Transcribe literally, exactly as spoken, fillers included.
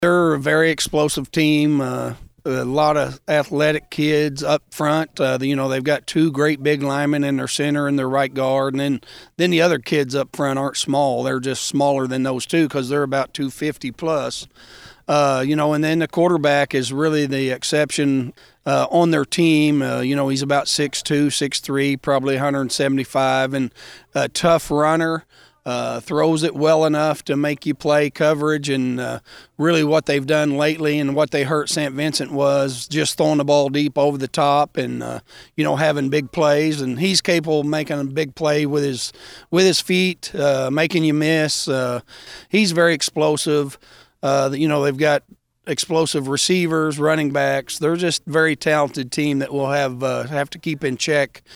They're a very explosive team. Uh, a lot of athletic kids up front. Uh, you know, they've got two great big linemen in their center and their right guard, and then then the other kids up front aren't small. They're just smaller than those two because they're about two fifty plus. Uh, you know, and then the quarterback is really the exception uh, on their team. Uh, you know, he's about six two, six three, probably one seventy-five, and a tough runner. Uh, throws it well enough to make you play coverage, and uh, really what they've done lately and what they hurt Saint Vincent was just throwing the ball deep over the top and uh, you know having big plays. And he's capable of making a big play with his with his feet, uh, making you miss. Uh, he's very explosive. Uh, you know they've got explosive receivers, running backs. They're just a very talented team that we'll have uh, have to keep in check